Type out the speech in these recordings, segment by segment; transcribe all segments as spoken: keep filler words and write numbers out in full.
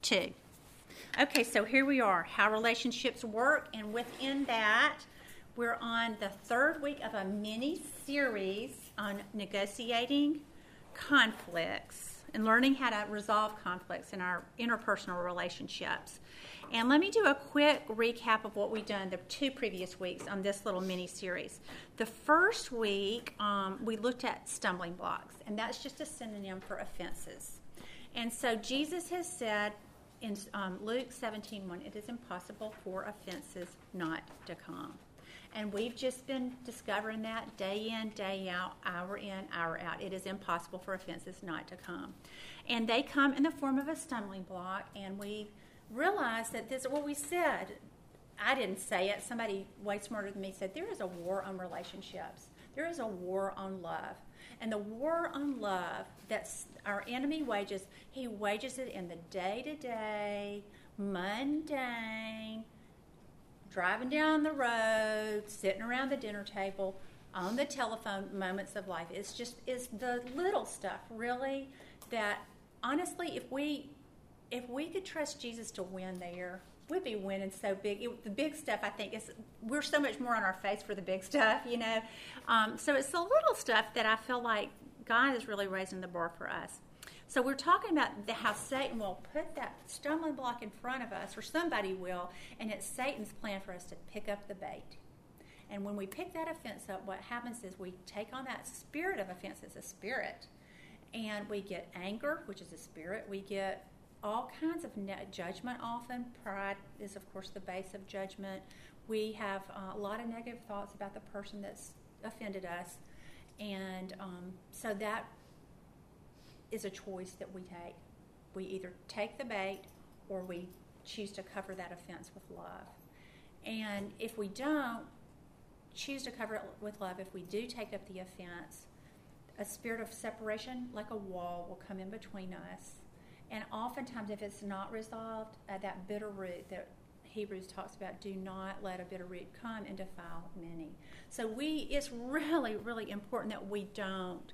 two. Okay, so here we are, how relationships work, and within that, we're on the third week of a mini-series on negotiating conflicts and learning how to resolve conflicts in our interpersonal relationships. And let me do a quick recap of what we've done the two previous weeks on this little mini-series. The first week, um, we looked at stumbling blocks, and that's just a synonym for offenses. And so Jesus has said in um, Luke seventeen one, it is impossible for offenses not to come. And we've just been discovering that day in, day out, hour in, hour out. It is impossible for offenses not to come. And they come in the form of a stumbling block, and we realize that this is what we said. I didn't say it. Somebody way smarter than me said, there is a war on relationships. There is a war on love. And the war on love that our enemy wages, he wages it in the day-to-day, mundane, driving down the road, sitting around the dinner table, on the telephone moments of life. It's just, it's the little stuff, really, that honestly, if we if we could trust Jesus to win there, we'd be winning so big. It, the big stuff, I think, is we're so much more on our face for the big stuff, you know. Um, so it's the little stuff that I feel like God is really raising the bar for us. So we're talking about the, how Satan will put that stumbling block in front of us, or somebody will, and it's Satan's plan for us to pick up the bait. And when we pick that offense up, what happens is we take on that spirit of offense as a spirit, and we get anger, which is a spirit. We get all kinds of ne- judgment often. Pride is, of course, the base of judgment. We have uh, a lot of negative thoughts about the person that's offended us. And um, so that is a choice that we take. We either take the bait or we choose to cover that offense with love. And if we don't choose to cover it with love, if we do take up the offense, a spirit of separation, like a wall, will come in between us. And oftentimes, if it's not resolved, uh, that bitter root that Hebrews talks about, do not let a bitter root come and defile many. So we, it's really, really important that we don't,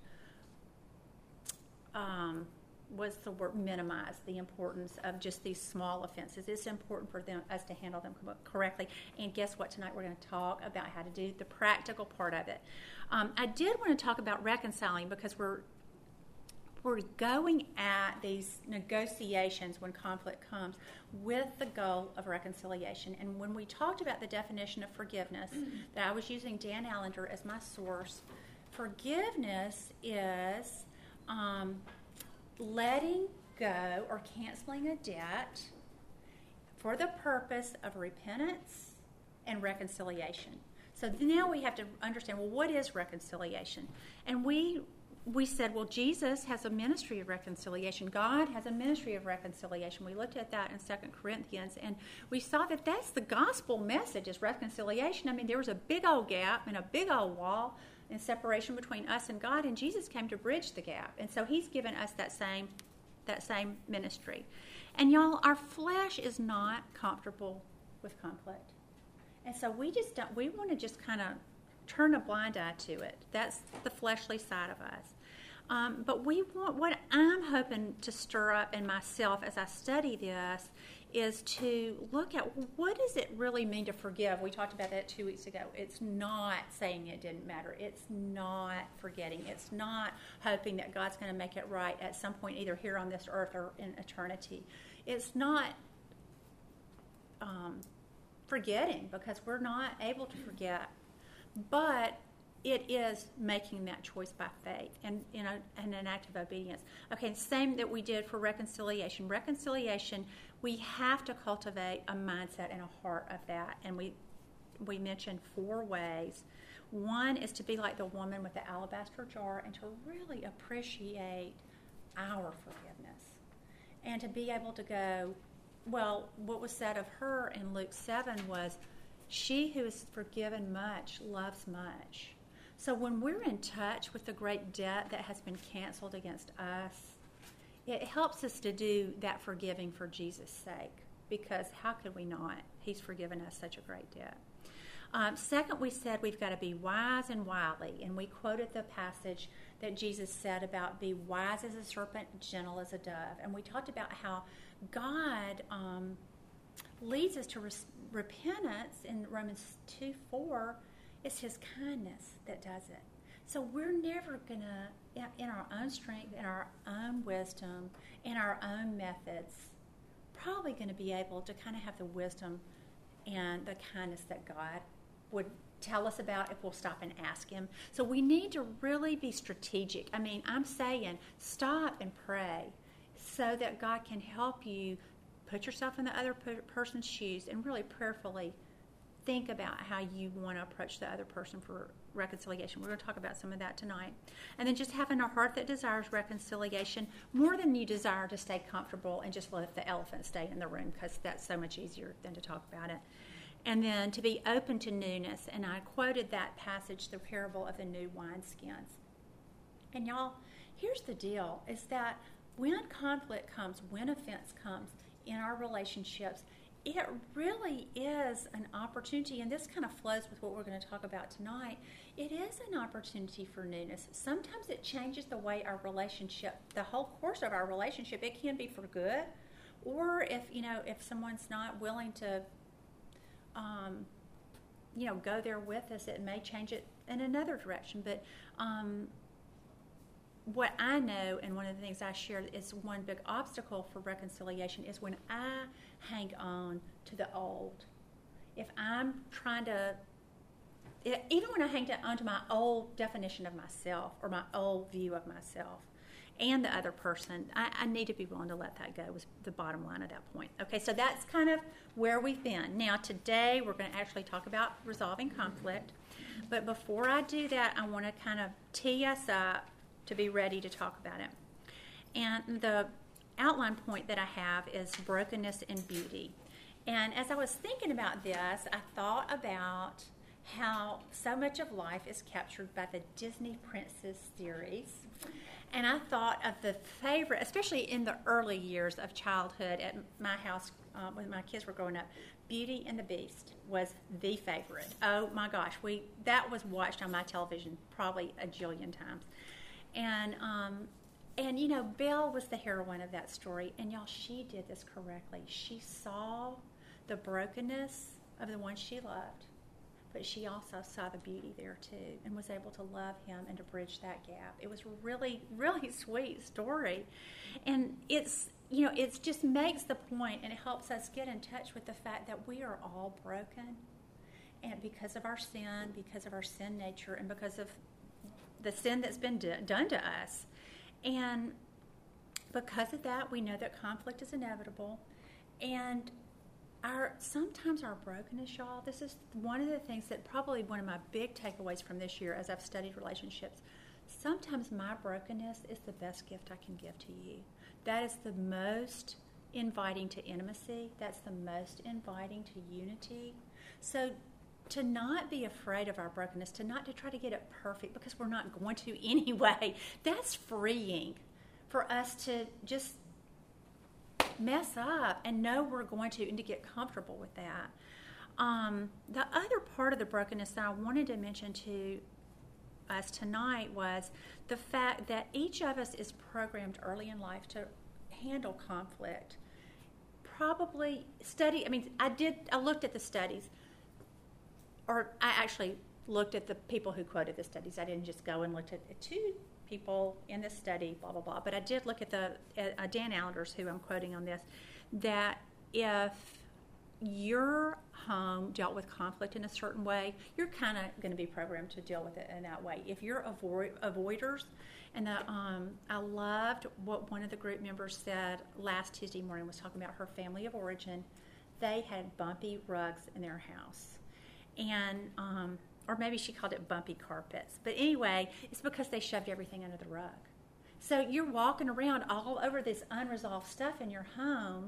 um, what's the word, minimize the importance of just these small offenses. It's important for them, us to handle them correctly. And guess what? Tonight we're going to talk about how to do the practical part of it. Um, I did want to talk about reconciling because we're We're going at these negotiations when conflict comes with the goal of reconciliation. And when we talked about the definition of forgiveness, mm-hmm. that I was using Dan Allender as my source, forgiveness is um, letting go or canceling a debt for the purpose of repentance and reconciliation. So now we have to understand, well, what is reconciliation? And we We said, well, Jesus has a ministry of reconciliation. God has a ministry of reconciliation. We looked at that in Second Corinthians, and we saw that that's the gospel message, is reconciliation. I mean, there was a big old gap and a big old wall and separation between us and God, and Jesus came to bridge the gap. And so he's given us that same, that same ministry. And y'all, our flesh is not comfortable with conflict. And so we just don't, we want to just kind of turn a blind eye to it. That's the fleshly side of us. Um, but we want, what I'm hoping to stir up in myself as I study this is to look at, what does it really mean to forgive? We talked about that two weeks ago. It's not saying it didn't matter. It's not forgetting. It's not hoping that God's going to make it right at some point, either here on this earth or in eternity. It's not um, forgetting, because we're not able to forget. But it is making that choice by faith and in, a, in an act of obedience. Okay, same that we did for reconciliation. Reconciliation, we have to cultivate a mindset and a heart of that. And we we mentioned four ways. One is to be like the woman with the alabaster jar and to really appreciate our forgiveness. And to be able to go, well, what was said of her in Luke seven was, she who is forgiven much loves much. So when we're in touch with the great debt that has been canceled against us, it helps us to do that forgiving for Jesus' sake, because how could we not? He's forgiven us such a great debt. Um, second, we said we've got to be wise and wily, and we quoted the passage that Jesus said about be wise as a serpent, gentle as a dove. And we talked about how God um, leads us to res- repentance in Romans two four. It's His kindness that does it. So we're never going to, in our own strength, in our own wisdom, in our own methods, probably going to be able to kind of have the wisdom and the kindness that God would tell us about if we'll stop and ask Him. So we need to really be strategic. I mean, I'm saying stop and pray so that God can help you put yourself in the other person's shoes and really prayerfully think about how you want to approach the other person for reconciliation. We're going to talk about some of that tonight. And then just having a heart that desires reconciliation more than you desire to stay comfortable and just let the elephant stay in the room, because that's so much easier than to talk about it. And then to be open to newness. And I quoted that passage, the parable of the new wineskins. And y'all, here's the deal, is that when conflict comes, when offense comes in our relationships, it really is an opportunity, and this kind of flows with what we're going to talk about tonight. It is an opportunity for newness. Sometimes it changes the way our relationship, the whole course of our relationship. It can be for good, or if, you know, if someone's not willing to, um, you know, go there with us, it may change it in another direction. But um, what I know, and one of the things I shared, is one big obstacle for reconciliation is when I hang on to the old. If I'm trying to, even when I hang on to my old definition of myself or my old view of myself and the other person, I, I need to be willing to let that go, was the bottom line at that point. Okay, so that's kind of where we've been. Now today we're going to actually talk about resolving conflict. But before I do that, I want to kind of tee us up to be ready to talk about it. And the outline point that I have is brokenness and beauty. And as I was thinking about this, I thought about how so much of life is captured by the Disney Princess series. And I thought of the favorite, especially in the early years of childhood at my house uh, when my kids were growing up, Beauty and the Beast was the favorite. Oh my gosh, we that was watched on my television probably a jillion times. And, um, and you know, Belle was the heroine of that story. And, y'all, she did this correctly. She saw the brokenness of the one she loved, but she also saw the beauty there, too, and was able to love him and to bridge that gap. It was a really, really sweet story. And it's, you know, it just makes the point, and it helps us get in touch with the fact that we are all broken. And because of our sin, because of our sin nature, and because of the sin that's been do- done to us. And because of that, we know that conflict is inevitable. And our sometimes our brokenness, y'all, this is one of the things that probably one of my big takeaways from this year as I've studied relationships. Sometimes my brokenness is the best gift I can give to you. That is the most inviting to intimacy. That's the most inviting to unity. So to not be afraid of our brokenness, to not to try to get it perfect, because we're not going to anyway, that's freeing for us to just mess up and know we're going to, and to get comfortable with that. Um, the other part of the brokenness that I wanted to mention to us tonight was the fact that each of us is programmed early in life to handle conflict. Probably study, I mean, I did, I looked at the studies. Or I actually looked at the people who quoted the studies. I didn't just go and look at two people in this study, blah, blah, blah. But I did look at the uh, Dan Allenders, who I'm quoting on this, that if your home dealt with conflict in a certain way, you're kind of going to be programmed to deal with it in that way. If you're avoid, avoiders, and the, um, I loved what one of the group members said last Tuesday morning, was talking about her family of origin. They had bumpy rugs in their house. And, um, or maybe she called it bumpy carpets. But anyway, it's because they shoved everything under the rug. So you're walking around all over this unresolved stuff in your home,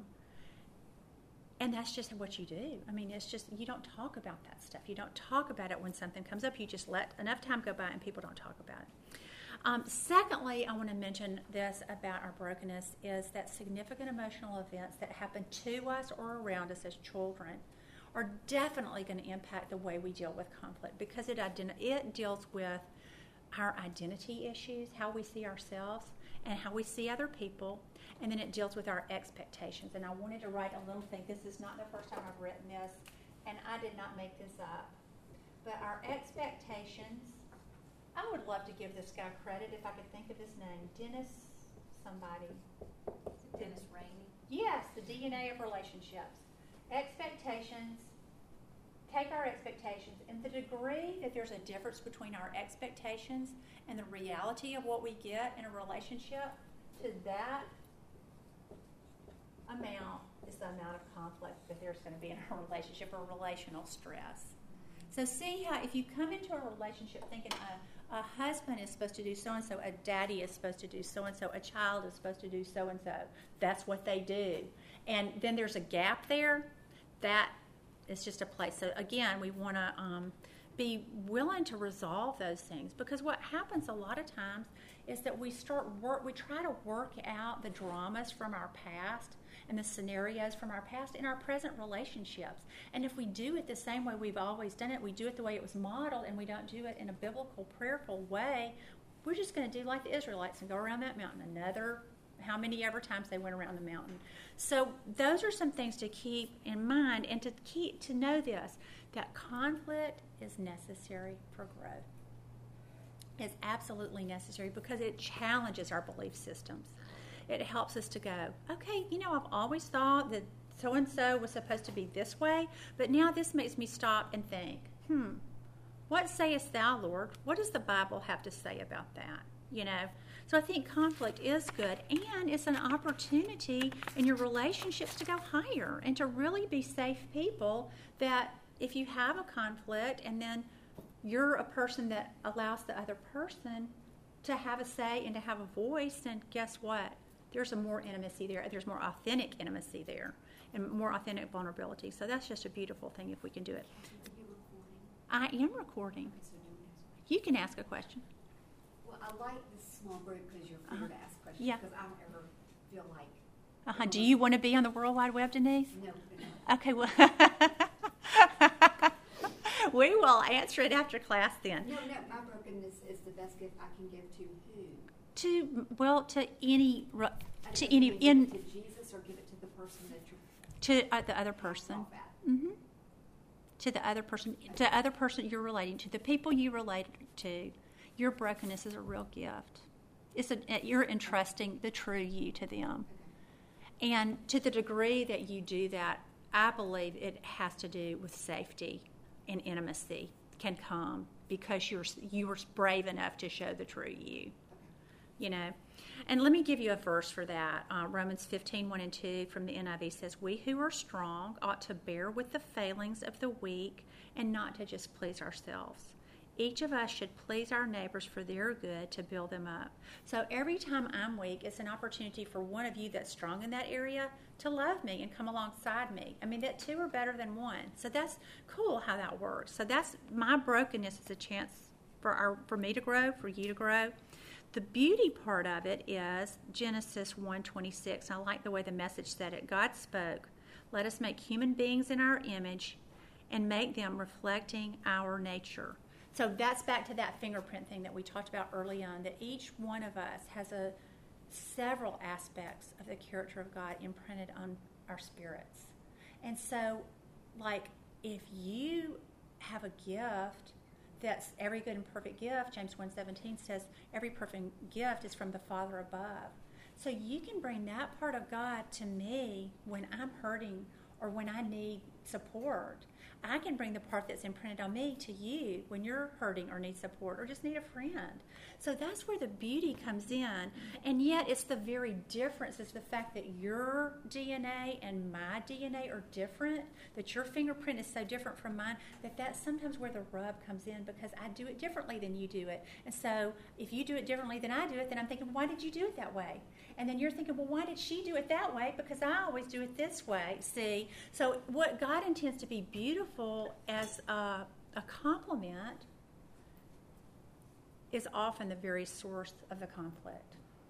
and that's just what you do. I mean, it's just, you don't talk about that stuff. You don't talk about it when something comes up. You just let enough time go by and people don't talk about it. Um, secondly, I want to mention this about our brokenness, is that significant emotional events that happen to us or around us as children are definitely going to impact the way we deal with conflict, because it identi- it deals with our identity issues, how we see ourselves, and how we see other people, and then it deals with our expectations. And I wanted to write a little thing. This is not the first time I've written this, and I did not make this up. But our expectations, I would love to give this guy credit if I could think of his name. Dennis somebody. Dennis Rainey. Yes, the D N A of relationships. Expectations, take our expectations, and the degree that there's a difference between our expectations and the reality of what we get in a relationship, to that amount is the amount of conflict that there's going to be in a relationship or relational stress. So see how if you come into a relationship thinking a, a husband is supposed to do so-and-so, a daddy is supposed to do so-and-so, a child is supposed to do so-and-so, that's what they do. And then there's a gap there, that is just a place. So again, we want to um, be willing to resolve those things, because what happens a lot of times is that we start work, we try to work out the dramas from our past and the scenarios from our past in our present relationships. And if we do it the same way we've always done it, we do it the way it was modeled, and we don't do it in a biblical, prayerful way, we're just going to do like the Israelites and go around that mountain another, how many ever times they went around the mountain. So those are some things to keep in mind, and to keep to know this, that conflict is necessary for growth. It's absolutely necessary because it challenges our belief systems. It helps us to go, okay, you know, I've always thought that so-and-so was supposed to be this way, but now this makes me stop and think, hmm, what sayest thou, Lord? What does the Bible have to say about that? You know, so I think conflict is good, and it's an opportunity in your relationships to go higher and to really be safe people, that if you have a conflict and then you're a person that allows the other person to have a say and to have a voice, then guess what? There's a more intimacy there. There's more authentic intimacy there and more authentic vulnerability. So that's just a beautiful thing if we can do it. I am recording. You can ask a question. Well, I like this small group because you're free Uh-huh. to ask questions. Yeah. Because I don't ever feel like. Uh-huh. Do you want to be on the World Wide Web, Denise? No. no. Okay, well, we will answer it after class then. No, no. My brokenness is the best gift I can give to who? To well, to any, I to don't any give in it to Jesus, or give it to the person that you're to uh, the other person. off at. Mm-hmm. To the other person, to other person you're relating to, the people you relate to. Your brokenness is a real gift. It's a, you're entrusting the true you to them. Okay. And to the degree that you do that, I believe it has to do with safety and intimacy can come because you're you were brave enough to show the true you. You know, and let me give you a verse for that. Uh, Romans fifteen, one and two from the N I V says, "We who are strong ought to bear with the failings of the weak and not to just please ourselves. Each of us should please our neighbors for their good, to build them up." So every time I'm weak, it's an opportunity for one of you that's strong in that area to love me and come alongside me. I mean, that two are better than one. So that's cool how that works. So that's my brokenness is a chance for our for me to grow, for you to grow. The beauty part of it is Genesis one twenty-six. I like the way the Message said it. God spoke, "Let us make human beings in our image and make them reflecting our nature." So that's back to that fingerprint thing that we talked about early on, that each one of us has a several aspects of the character of God imprinted on our spirits. And so, like, if you have a gift that's every good and perfect gift, James one seventeen says every perfect gift is from the Father above. So you can bring that part of God to me when I'm hurting or when I need support. I can bring the part that's imprinted on me to you when you're hurting or need support or just need a friend. So that's where the beauty comes in. And yet it's the very difference. It's the fact that your D N A and my D N A are different, that your fingerprint is so different from mine, that that's sometimes where the rub comes in, because I do it differently than you do it. And so if you do it differently than I do it, then I'm thinking, why did you do it that way? And then you're thinking, well, why did she do it that way? Because I always do it this way. See? So what God intends to be beautiful as a, a compliment is often the very source of the conflict.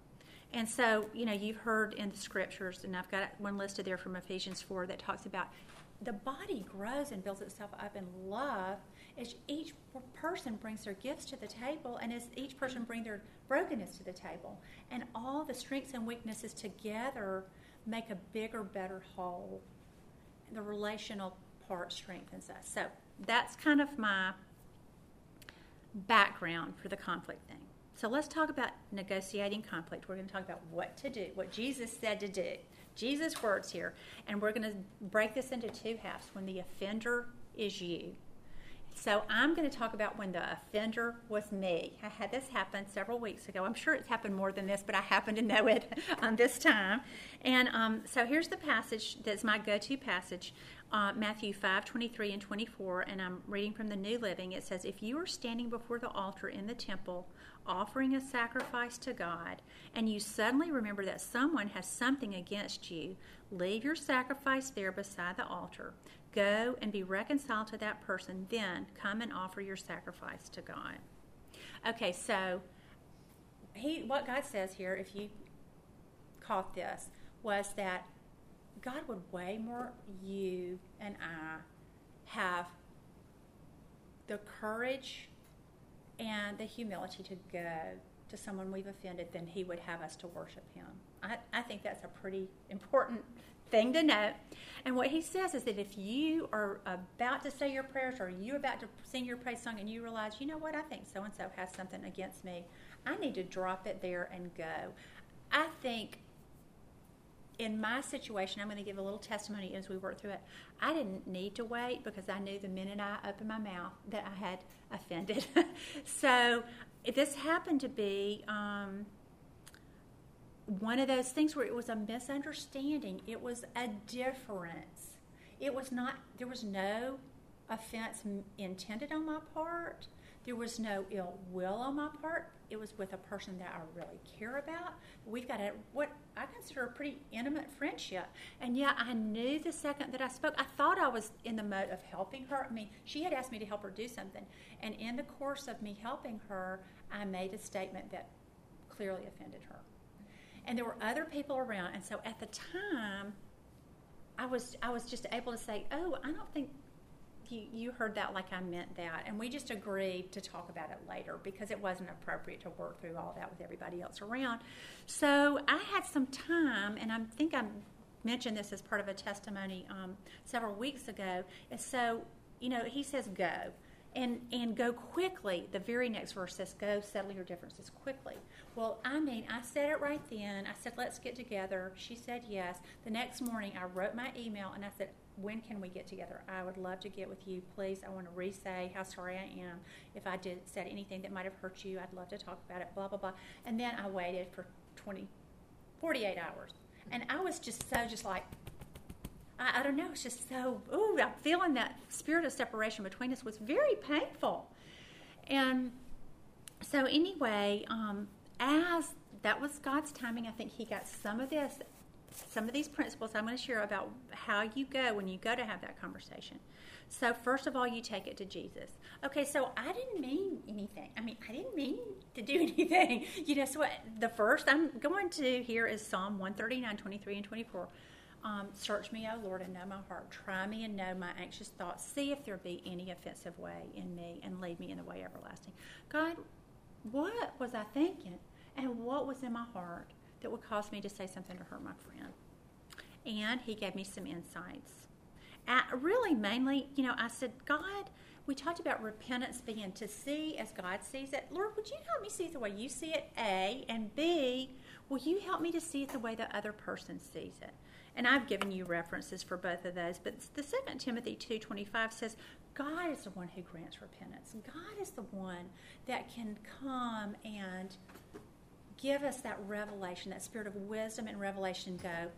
And so, you know, you've heard in the scriptures, and I've got one listed there from Ephesians four that talks about the body grows and builds itself up in love as each person brings their gifts to the table, and as each person brings their brokenness to the table. And all the strengths and weaknesses together make a bigger, better whole. The relational part strengthens us. So that's kind of my background for the conflict thing. So let's talk about negotiating conflict. We're going to talk about what to do, what Jesus said to do. Jesus' words here. And we're going to break this into two halves. When the offender is you. So I'm going to talk about when the offender was me. I had this happen several weeks ago. I'm sure it's happened more than this, but I happen to know it on this time. And um, so here's the passage that's my go-to passage, uh, Matthew five, twenty-three and twenty-four, and I'm reading from the New Living. It says, if you are standing before the altar in the temple offering a sacrifice to God, and you suddenly remember that someone has something against you, leave your sacrifice there beside the altar. Go and be reconciled to that person, then come and offer your sacrifice to God. Okay, so he, what God says here, if you caught this, was that God would way more you and I have the courage and the humility to go to someone we've offended than he would have us to worship him. I, I think that's a pretty important thing to know. And what he says is that if you are about to say your prayers or you're about to sing your praise song and you realize, you know what, I think so-and-so has something against me, I need to drop it there and go. I think in my situation, I'm going to give a little testimony as we work through it. I didn't need to wait because I knew the minute I opened my mouth that I had offended. So this happened to be um, one of those things where it was a misunderstanding. It was a difference. It was not, there was no offense intended on my part. There was no ill will on my part. It was with a person that I really care about. We've got a, what I consider a pretty intimate friendship. And yeah, I knew the second that I spoke, I thought I was in the mode of helping her. I mean, she had asked me to help her do something. And in the course of me helping her, I made a statement that clearly offended her. And there were other people around. And so at the time, I was I was just able to say, oh, I don't think You, you heard that like I meant that. And we just agreed to talk about it later because it wasn't appropriate to work through all that with everybody else around. So I had some time, and I think I mentioned this as part of a testimony um, several weeks ago. And so, you know, he says go. And and go quickly. The very next verse says, go settle your differences quickly. Well, I mean, I said it right then. I said, let's get together. She said yes. The next morning, I wrote my email, and I said, when can we get together? I would love to get with you. Please, I want to re-say how sorry I am. If I did said anything that might have hurt you, I'd love to talk about it, blah, blah, blah. And then I waited for twenty, forty-eight hours. And I was just so just like, I, I don't know, it's just so, ooh, I'm feeling that spirit of separation between us was very painful. And so anyway, um, as that was God's timing, I think he got some of this, some of these principles I'm going to share about how you go when you go to have that conversation. So first of all, you take it to Jesus. Okay, so I didn't mean anything. I mean, I didn't mean to do anything. You know, so what, the first I'm going to here is Psalm one thirty-nine, twenty-three and twenty-four. Um, Search me, O Lord, and know my heart. Try me and know my anxious thoughts. See if there be any offensive way in me, and lead me in the way everlasting. God, what was I thinking? And what was in my heart that would cause me to say something to hurt my friend? And he gave me some insights. I, really, mainly, you know, I said, God, we talked about repentance being to see as God sees it. Lord, would you help me see it the way you see it, A? And B, will you help me to see it the way the other person sees it? And I've given you references for both of those. But the Second Timothy two twenty-five says, God is the one who grants repentance. God is the one that can come and give us that revelation, that spirit of wisdom and revelation. Go,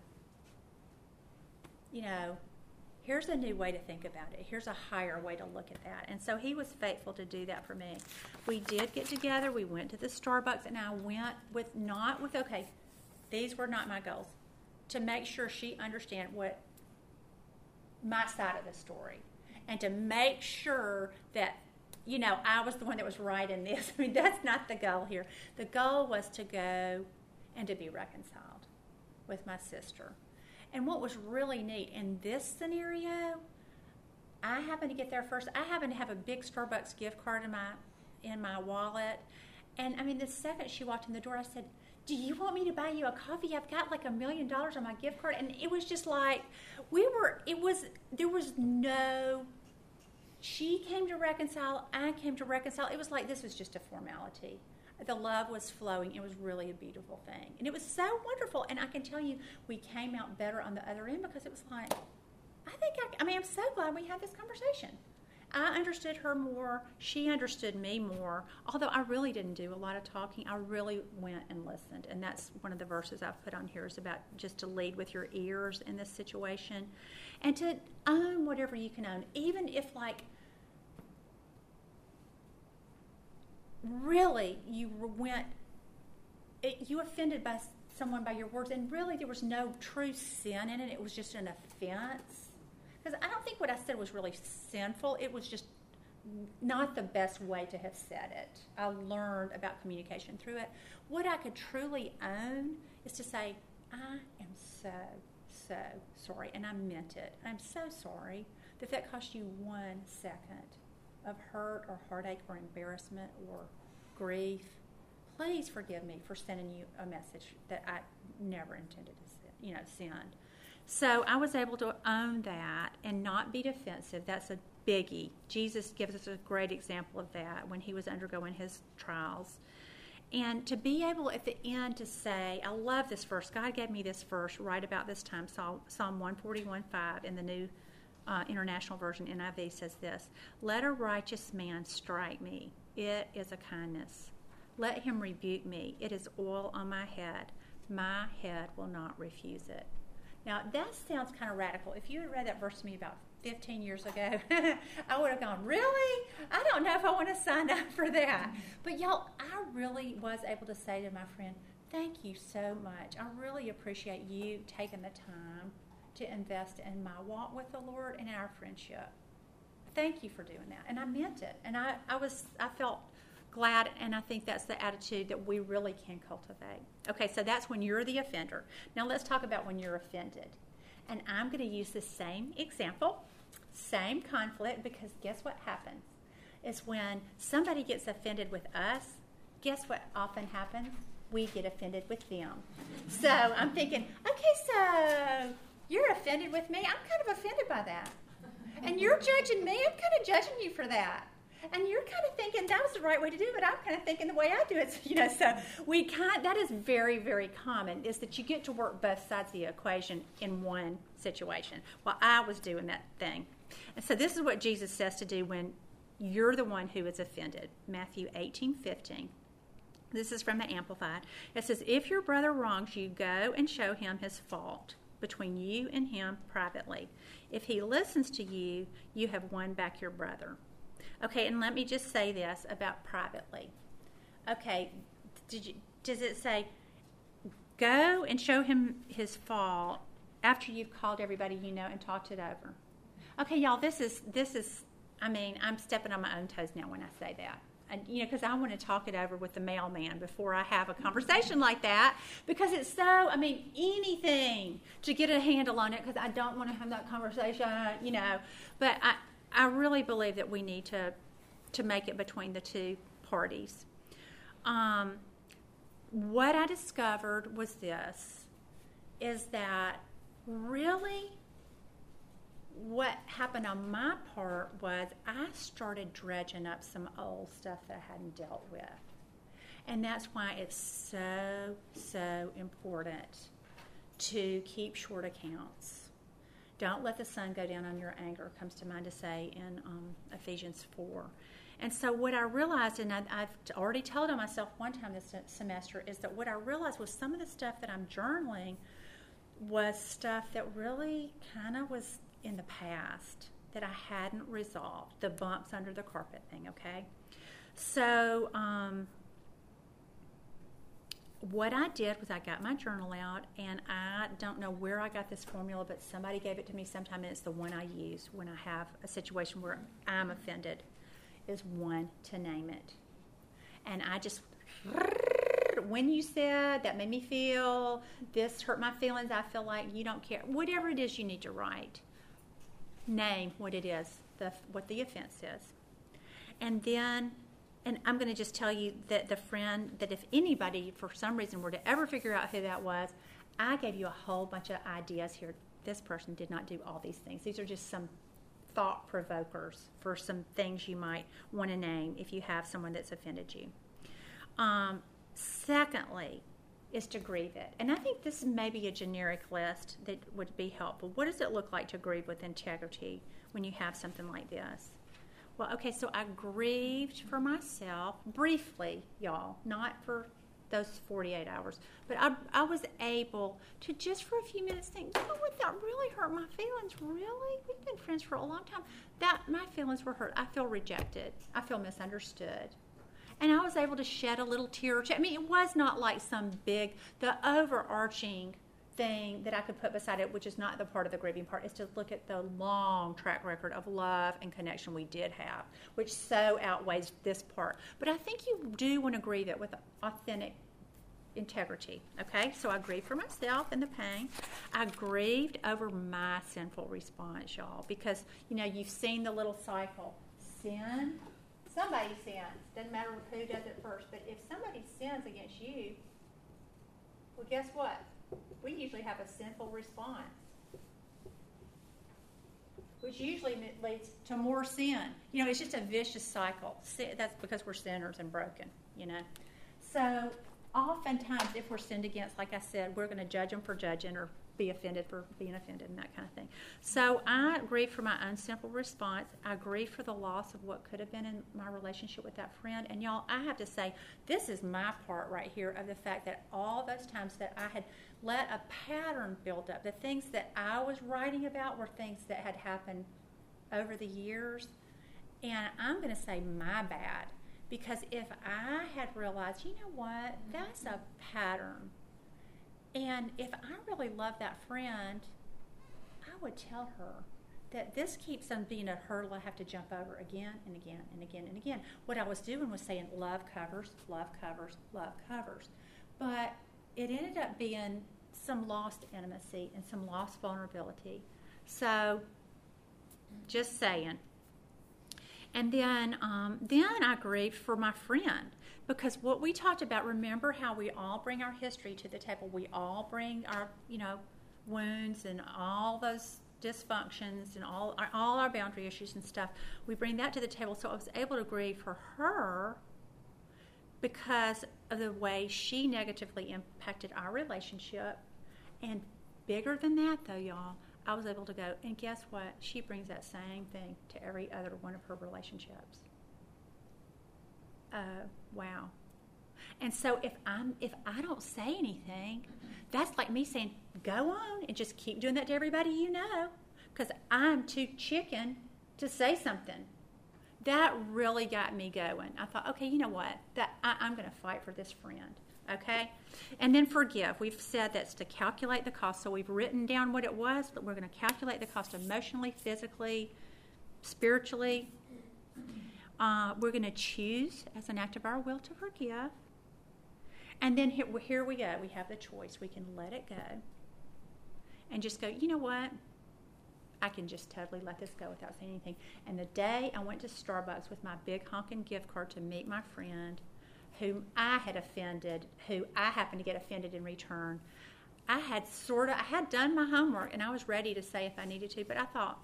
you know, here's a new way to think about it. Here's a higher way to look at that. And so he was faithful to do that for me. We did get together. We went to the Starbucks, and I went with not with, okay, these were not my goals, to make sure she understand what my side of the story, and to make sure that, you know, I was the one that was right in this. I mean, that's not the goal here. The goal was to go and to be reconciled with my sister. And what was really neat in this scenario, I happened to get there first. I happened to have a big Starbucks gift card in my in my wallet. And, I mean, the second she walked in the door, I said, do you want me to buy you a coffee? I've got like a million dollars on my gift card. And it was just like, we were, it was, there was no, she came to reconcile, I came to reconcile. It was like this was just a formality. The love was flowing. It was really a beautiful thing. And it was so wonderful. And I can tell you, we came out better on the other end because it was like, I think, I, I mean, I'm so glad we had this conversation. I understood her more. She understood me more. Although I really didn't do a lot of talking. I really went and listened. And that's one of the verses I've put on here is about just to lead with your ears in this situation. And to own whatever you can own. Even if, like, really you went, it, you offended by someone by your words. And really there was no true sin in it. It was just an offense. Because I don't think what I said was really sinful. It was just not the best way to have said it. I learned about communication through it. What I could truly own is to say, I am so, so sorry, and I meant it. I'm so sorry that that cost you one second of hurt or heartache or embarrassment or grief. Please forgive me for sending you a message that I never intended to send, you know, send. So I was able to own that and not be defensive. That's a biggie. Jesus gives us a great example of that when he was undergoing his trials. And to be able at the end to say, I love this verse. God gave me this verse right about this time. Psalm one forty-one five in the New uh, International Version, N I V, says this. Let a righteous man strike me. It is a kindness. Let him rebuke me. It is oil on my head. My head will not refuse it. Now, that sounds kind of radical. If you had read that verse to me about fifteen years ago, I would have gone, really? I don't know if I want to sign up for that. But, y'all, I really was able to say to my friend, thank you so much. I really appreciate you taking the time to invest in my walk with the Lord and in our friendship. Thank you for doing that. And I meant it. And I, I was, I felt glad, and I think that's the attitude that we really can cultivate. Okay, so that's when you're the offender. Now let's talk about when you're offended. And I'm going to use the same example, same conflict, because guess what happens? Is when somebody gets offended with us, guess what often happens? We get offended with them. So I'm thinking, okay, so you're offended with me. I'm kind of offended by that. And you're judging me. I'm kind of judging you for that. And you're kind of thinking that was the right way to do it. I'm kind of thinking the way I do it. You know, so we can't, that is very, very common, is that you get to work both sides of the equation in one situation. Well, I was doing that thing. And so this is what Jesus says to do when you're the one who is offended. Matthew eighteen fifteen. This is from the Amplified. It says, if your brother wrongs you, go and show him his fault between you and him privately. If he listens to you, you have won back your brother. Okay, and let me just say this about privately. Okay, did you, does it say, go and show him his fault after you've called everybody you know and talked it over? Okay, y'all, this is, this is, I mean, I'm stepping on my own toes now when I say that. And, you know, because I want to talk it over with the mailman before I have a conversation like that, because it's so, I mean, anything to get a handle on it, because I don't want to have that conversation, you know. But I, I really believe that we need to, to make it between the two parties. Um, what I discovered was this, is that really what happened on my part was I started dredging up some old stuff that I hadn't dealt with. And that's why it's so, so important to keep short accounts. Don't let the sun go down on your anger, comes to mind to say in um, Ephesians four. And so what I realized, and I, I've already told on myself one time this semester, is that what I realized was some of the stuff that I'm journaling was stuff that really kind of was in the past that I hadn't resolved, the bumps under the carpet thing, okay? So um, what I did was I got my journal out, and I don't know where I got this formula, but somebody gave it to me sometime, and it's the one I use when I have a situation where I'm offended, is one, to name it. And I just said, when you said, that made me feel, this hurt my feelings, I feel like you don't care. Whatever it is you need to write. Name what it is, the, what the offense is. And then, and I'm going to just tell you that the friend, that if anybody, for some reason, were to ever figure out who that was, I gave you a whole bunch of ideas here. This person did not do all these things. These are just some thought provokers for some things you might want to name if you have someone that's offended you. Um, secondly, is to grieve it. And I think this may be a generic list that would be helpful. What does it look like to grieve with integrity when you have something like this? Well, okay, so I grieved for myself briefly, y'all, not for those forty-eight hours. But I, I was able to just for a few minutes think, you know what, that really hurt my feelings. Really? We've been friends for a long time. That my feelings were hurt. I feel rejected. I feel misunderstood. And I was able to shed a little tear or two. I mean, it was not like some big, the overarching thing that I could put beside it, which is not the part of the grieving part, is to look at the long track record of love and connection we did have, which so outweighs this part. But I think you do want to grieve it with authentic integrity, okay? So I grieved for myself and the pain. I grieved over my sinful response, y'all, because, you know, you've seen the little cycle. Sin, somebody sins. Doesn't matter who does it first, but if somebody sins against you, well, guess what? We usually have a sinful response, which usually leads to more sin. You know, it's just a vicious cycle. That's because we're sinners and broken, you know. So oftentimes, if we're sinned against, like I said, we're going to judge them for judging or be offended for being offended and that kind of thing. So I grieve for my own simple response. I grieve for the loss of what could have been in my relationship with that friend. And y'all, I have to say, this is my part right here of the fact that all those times that I had let a pattern build up, the things that I was writing about were things that had happened over the years. And I'm going to say my bad. Because if I had realized, you know what, that's a pattern. And if I really love that friend, I would tell her that this keeps on being a hurdle I have to jump over again and again and again and again. What I was doing was saying love covers, love covers, love covers. But it ended up being some lost intimacy and some lost vulnerability. So, just saying. And then, um, then I grieved for my friend. Because what we talked about, remember how we all bring our history to the table. We all bring our, you know, wounds and all those dysfunctions and all our, all our boundary issues and stuff. We bring that to the table. So I was able to grieve for her because of the way she negatively impacted our relationship. And bigger than that, though, y'all, I was able to go, and guess what? She brings that same thing to every other one of her relationships. Oh, uh, wow. And so if I'm if I don't say anything, that's like me saying, go on and just keep doing that to everybody you know, because I'm too chicken to say something. That really got me going. I thought, okay, you know what? That I, I'm going to fight for this friend. Okay? And then forgive. We've said that's to calculate the cost. So we've written down what it was, but we're going to calculate the cost emotionally, physically, spiritually. Uh, we're going to choose as an act of our will to forgive. And then here, here we go. We have the choice. We can let it go and just go, you know what? I can just totally let this go without saying anything. And the day I went to Starbucks with my big honking gift card to meet my friend whom I had offended, who I happened to get offended in return, I had sort of, I had done my homework and I was ready to say if I needed to, but I thought,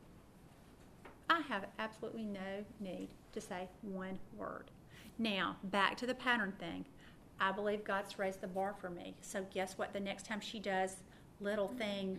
I have absolutely no need to say one word. Now, back to the pattern thing. I believe God's raised the bar for me. So guess what? The next time she does little thing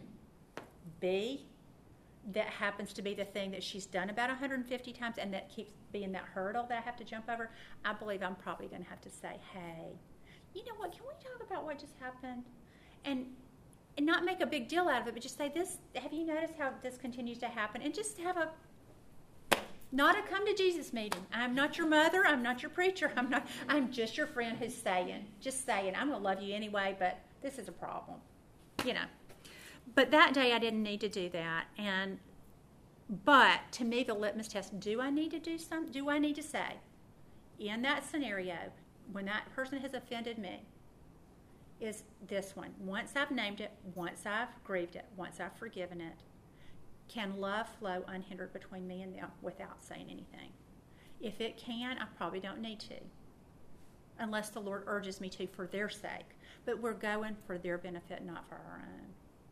B, that happens to be the thing that she's done about one hundred fifty times and that keeps being that hurdle that I have to jump over, I believe I'm probably going to have to say, hey, you know what, can we talk about what just happened? And and not make a big deal out of it, but just say this, have you noticed how this continues to happen? And just have a, not a come to Jesus meeting. I'm not your mother, I'm not your preacher, I'm not, I'm just your friend who's saying, just saying, I'm going to love you anyway, but this is a problem, you know. But that day I didn't need to do that. And but to me the litmus test, do I need to do some do I need to say in that scenario, when that person has offended me, is this one. Once I've named it, once I've grieved it, once I've forgiven it, can love flow unhindered between me and them without saying anything? If it can, I probably don't need to, unless the Lord urges me to for their sake. But we're going for their benefit, not for our own.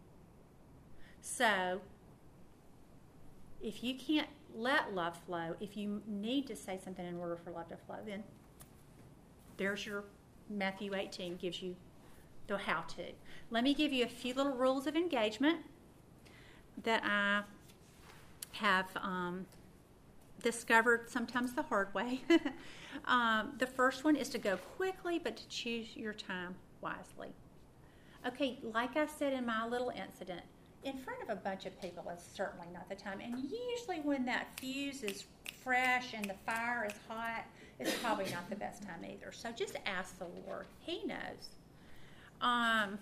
So, if you can't let love flow, if you need to say something in order for love to flow, then there's your Matthew eighteen gives you the how-to. Let me give you a few little rules of engagement that I have um, discovered sometimes the hard way. um, the first one is to go quickly, but to choose your time wisely. Okay, like I said in my little incident, in front of a bunch of people is certainly not the time. And usually when that fuse is fresh and the fire is hot, it's probably not the best time either. So just ask the Lord. He knows. Um,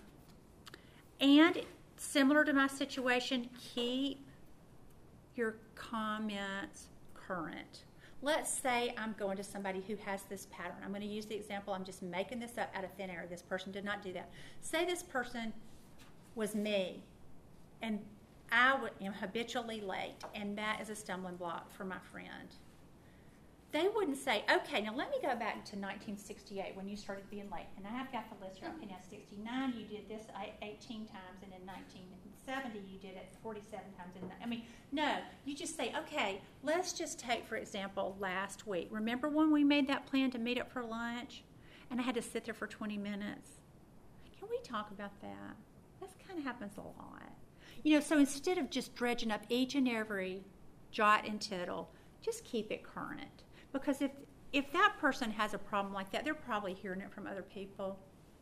and similar to my situation, keep your comments current. Let's say I'm going to somebody who has this pattern. I'm going to use the example. I'm just making this up out of thin air. This person did not do that. Say this person was me, and I am habitually late, and that is a stumbling block for my friend. They wouldn't say, okay, now let me go back to nineteen sixty-eight when you started being late. And I have got the list here. Okay, now sixty-nine, you did this eighteen times, and in nineteen seventy, you did it forty-seven times. And I mean, no, you just say, okay, let's just take, for example, last week. Remember when we made that plan to meet up for lunch, and I had to sit there for twenty minutes? Can we talk about that? That kind of happens a lot. You know, so instead of just dredging up each and every jot and tittle, just keep it current. Because if if that person has a problem like that, they're probably hearing it from other people.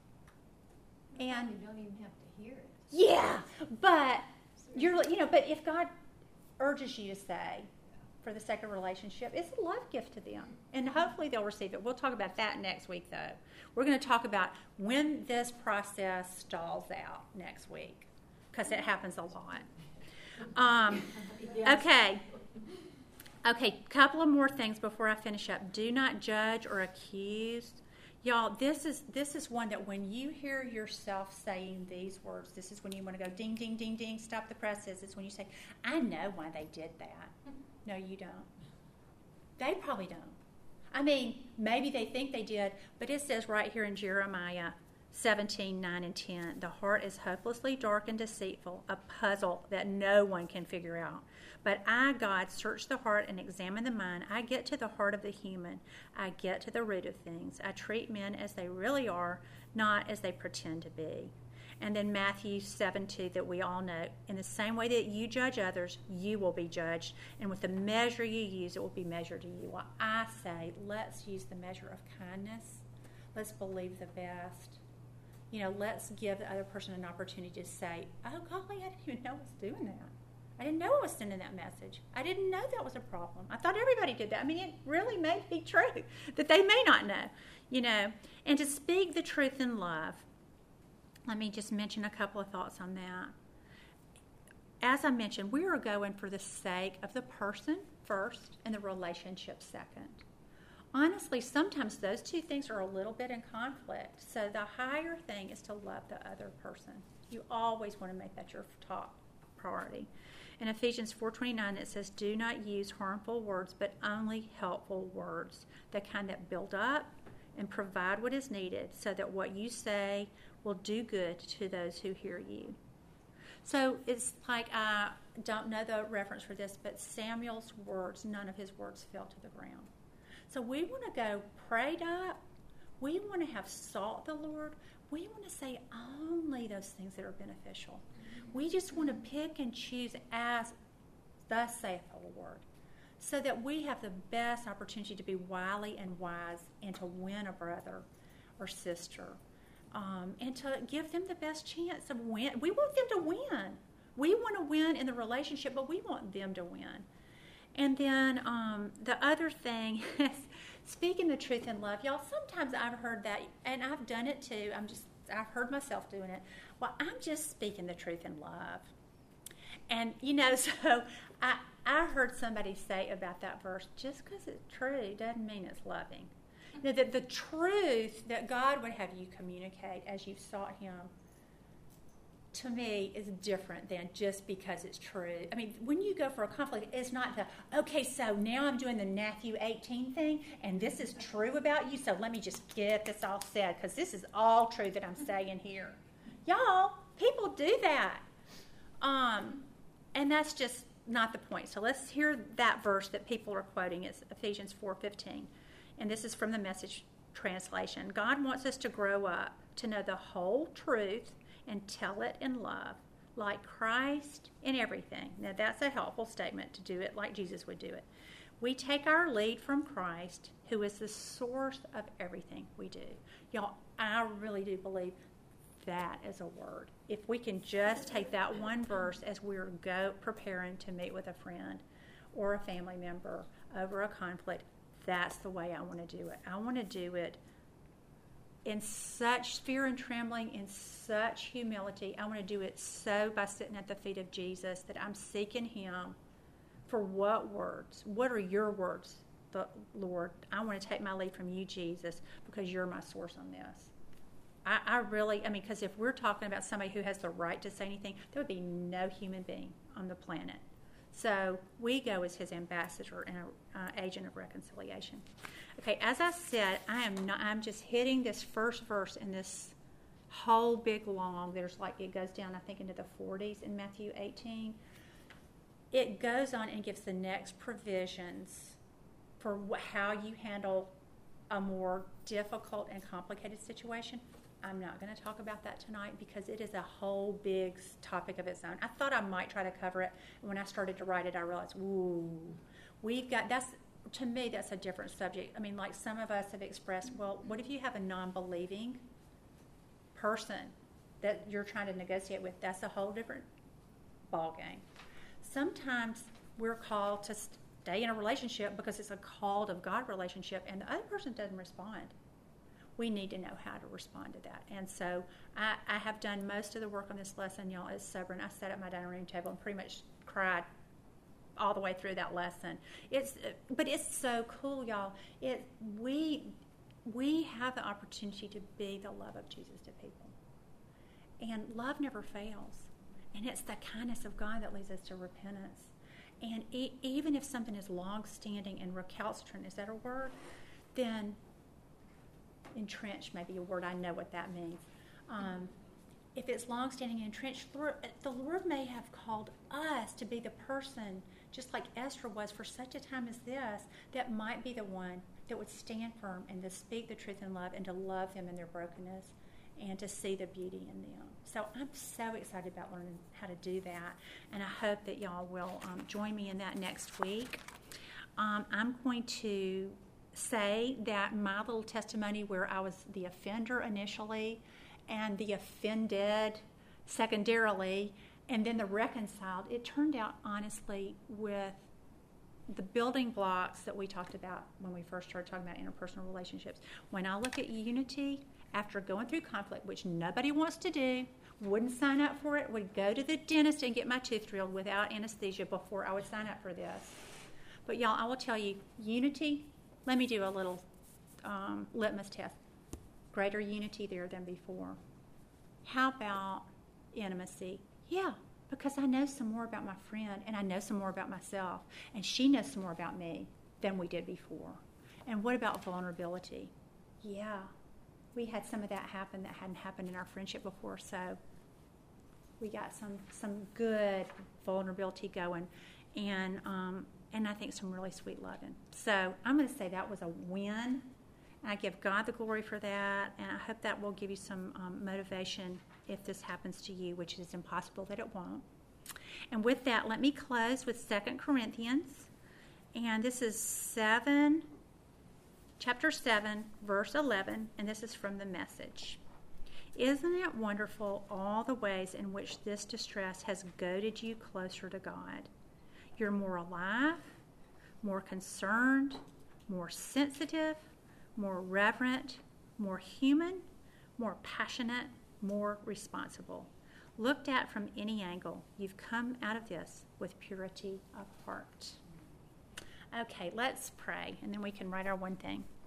And you don't even have to hear it. Yeah, but you're you know, but if God urges you to say, for the sake of relationship, it's a love gift to them, and hopefully they'll receive it. We'll talk about that next week, though. We're going to talk about when this process stalls out next week, because it happens a lot. Um, Yes. Okay. Okay, couple of more things before I finish up. Do not judge or accuse. Y'all, this is this is one that when you hear yourself saying these words, this is when you want to go ding, ding, ding, ding, stop the presses. It's when you say, I know why they did that. No, you don't. They probably don't. I mean, maybe they think they did, but it says right here in Jeremiah seventeen, nine and ten, the heart is hopelessly dark and deceitful, a puzzle that no one can figure out. But I, God, search the heart and examine the mind. I get to the heart of the human. I get to the root of things. I treat men as they really are, not as they pretend to be. And then Matthew seven two that we all know, in the same way that you judge others, you will be judged. And with the measure you use, it will be measured to you. Well, I say, let's use the measure of kindness. Let's believe the best. You know, let's give the other person an opportunity to say, oh, golly, I didn't even know I was doing that. I didn't know I was sending that message. I didn't know that was a problem. I thought everybody did that. I mean, it really may be true that they may not know, you know. And to speak the truth in love, let me just mention a couple of thoughts on that. As I mentioned, we are going for the sake of the person first and the relationship second. Honestly, sometimes those two things are a little bit in conflict. So the higher thing is to love the other person. You always want to make that your top priority. In Ephesians four twenty-nine, it says, do not use harmful words, but only helpful words, the kind that build up and provide what is needed so that what you say will do good to those who hear you. So it's like, I don't know the reference for this, but Samuel's words, none of his words fell to the ground. So we want to go prayed up. We want to have sought the Lord. We want to say only those things that are beneficial. We just want to pick and choose as thus saith the Lord, so that we have the best opportunity to be wily and wise and to win a brother or sister, um, and to give them the best chance of win. We want them to win. We want to win in the relationship, but we want them to win. And then um, the other thing is speaking the truth in love. Y'all, sometimes I've heard that, and I've done it too. I'm just, I've heard myself doing it. Well, I'm just speaking the truth in love. And, you know, so I, I heard somebody say about that verse, just because it's true doesn't mean it's loving. Now, the, the truth that God would have you communicate as you sought him, to me, is different than just because it's true. I mean, when you go for a conflict, it's not the, okay, so now I'm doing the Matthew eighteen thing, and this is true about you, so let me just get this all said, because this is all true that I'm saying here. Y'all, people do that. Um, and that's just not the point. So let's hear that verse that people are quoting. It's Ephesians four fifteen. And this is from the Message translation. God wants us to grow up to know the whole truth and tell it in love, like Christ in everything. Now, that's a helpful statement, to do it like Jesus would do it. We take our lead from Christ, who is the source of everything we do. Y'all, I really do believe that is a word. If we can just take that one verse as we're go preparing to meet with a friend or a family member over a conflict, that's the way I want to do it. I want to do it in such fear and trembling, in such humility. I want to do it so by sitting at the feet of Jesus, that I'm seeking him for what words. What are your words, the Lord? I want to take my lead from you, Jesus, because you're my source on this. I, I really, I mean, because if we're talking about somebody who has the right to say anything, there would be no human being on the planet. So we go as his ambassador and a, uh, agent of reconciliation. Okay, as I said, I am not. I'm just hitting this first verse in this whole big long. There's like, it goes down, I think, into the forties in Matthew eighteen. It goes on and gives the next provisions for wh- how you handle a more difficult and complicated situation. I'm not going to talk about that tonight because it is a whole big topic of its own. I thought I might try to cover it, and when I started to write it, I realized, ooh, we've got, that's, to me, that's a different subject. I mean, like some of us have expressed, well, what if you have a non-believing person that you're trying to negotiate with? That's a whole different ballgame. Sometimes we're called to stay in a relationship because it's a called of God relationship, and the other person doesn't respond. We need to know how to respond to that. And so I, I have done most of the work on this lesson, y'all, as sober. I sat at my dining room table and pretty much cried all the way through that lesson. It's, but it's so cool, y'all. It we we have the opportunity to be the love of Jesus to people, and love never fails. And it's the kindness of God that leads us to repentance. And e- even if something is long-standing and recalcitrant, is that a word? Then entrenched may be a word. I know what that means. Um, if it's long-standing and entrenched, Lord, the Lord may have called us to be the person, just like Esther was, for such a time as this, that might be the one that would stand firm and to speak the truth in love and to love them in their brokenness and to see the beauty in them. So I'm so excited about learning how to do that, and I hope that y'all will um, join me in that next week. Um, I'm going to say that my little testimony where I was the offender initially and the offended secondarily and then the reconciled, it turned out honestly with the building blocks that we talked about when we first started talking about interpersonal relationships. When I look at unity after going through conflict, which nobody wants to do, wouldn't sign up for it, would go to the dentist and get my tooth drilled without anesthesia before I would sign up for this. But y'all, I will tell you, unity, let me do a little um, litmus test. Greater unity there than before. How about intimacy? Yeah, because I know some more about my friend, and I know some more about myself, and she knows some more about me than we did before. And what about vulnerability? Yeah, we had some of that happen that hadn't happened in our friendship before, so we got some some good vulnerability going, and um, and I think some really sweet loving. So I'm going to say that was a win. I give God the glory for that, and I hope that will give you some um, motivation if this happens to you, which is impossible that it won't. And with that, let me close with Second Corinthians, and this is seven, chapter seven, verse eleven, and this is from the Message. Isn't it wonderful all the ways in which this distress has goaded you closer to God? You're more alive, more concerned, more sensitive, more reverent, more human, more passionate, more responsible. Looked at from any angle, you've come out of this with purity of heart. Okay, let's pray, and then we can write our one thing.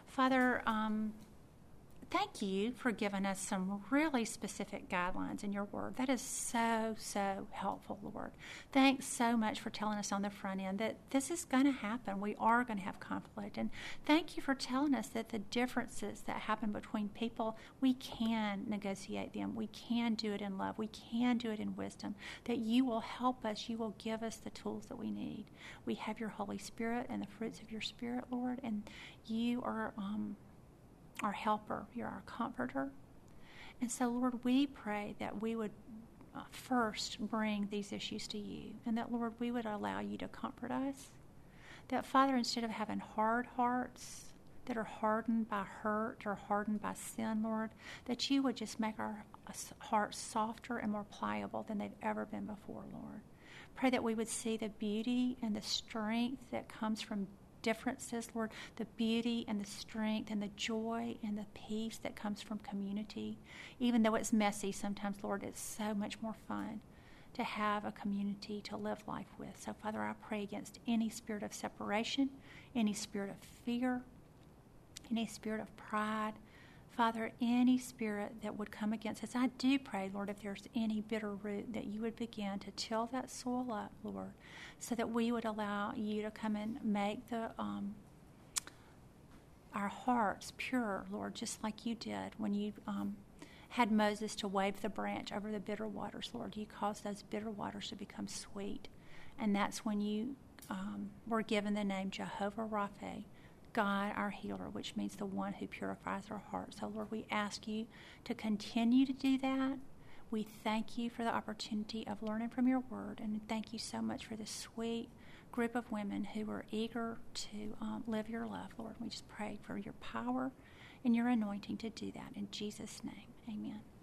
Father, um, thank you for giving us some really specific guidelines in your word. That is so, so helpful, Lord. Thanks so much for telling us on the front end that this is going to happen. We are going to have conflict. And thank you for telling us that the differences that happen between people, we can negotiate them. We can do it in love. We can do it in wisdom. That you will help us. You will give us the tools that we need. We have your Holy Spirit and the fruits of your Spirit, Lord, and you are um, our helper. You're our comforter. And so, Lord, we pray that we would uh, first bring these issues to you, and that, Lord, we would allow you to comfort us. That, Father, instead of having hard hearts that are hardened by hurt or hardened by sin, Lord, that you would just make our hearts softer and more pliable than they've ever been before, Lord. Pray that we would see the beauty and the strength that comes from differences, Lord, the beauty and the strength and the joy and the peace that comes from community. Even though it's messy sometimes, Lord, it's so much more fun to have a community to live life with. So, Father, I pray against any spirit of separation, any spirit of fear, any spirit of pride. Father, any spirit that would come against us, I do pray, Lord, if there's any bitter root, that you would begin to till that soil up, Lord, so that we would allow you to come and make the um, our hearts pure, Lord, just like you did when you um, had Moses to wave the branch over the bitter waters, Lord. You caused those bitter waters to become sweet, and that's when you um, were given the name Jehovah Rapha, God, our healer, which means the one who purifies our hearts. So, Lord, we ask you to continue to do that. We thank you for the opportunity of learning from your word, and thank you so much for this sweet group of women who are eager to um, live your love, Lord. We just pray for your power and your anointing to do that. In Jesus' name, amen.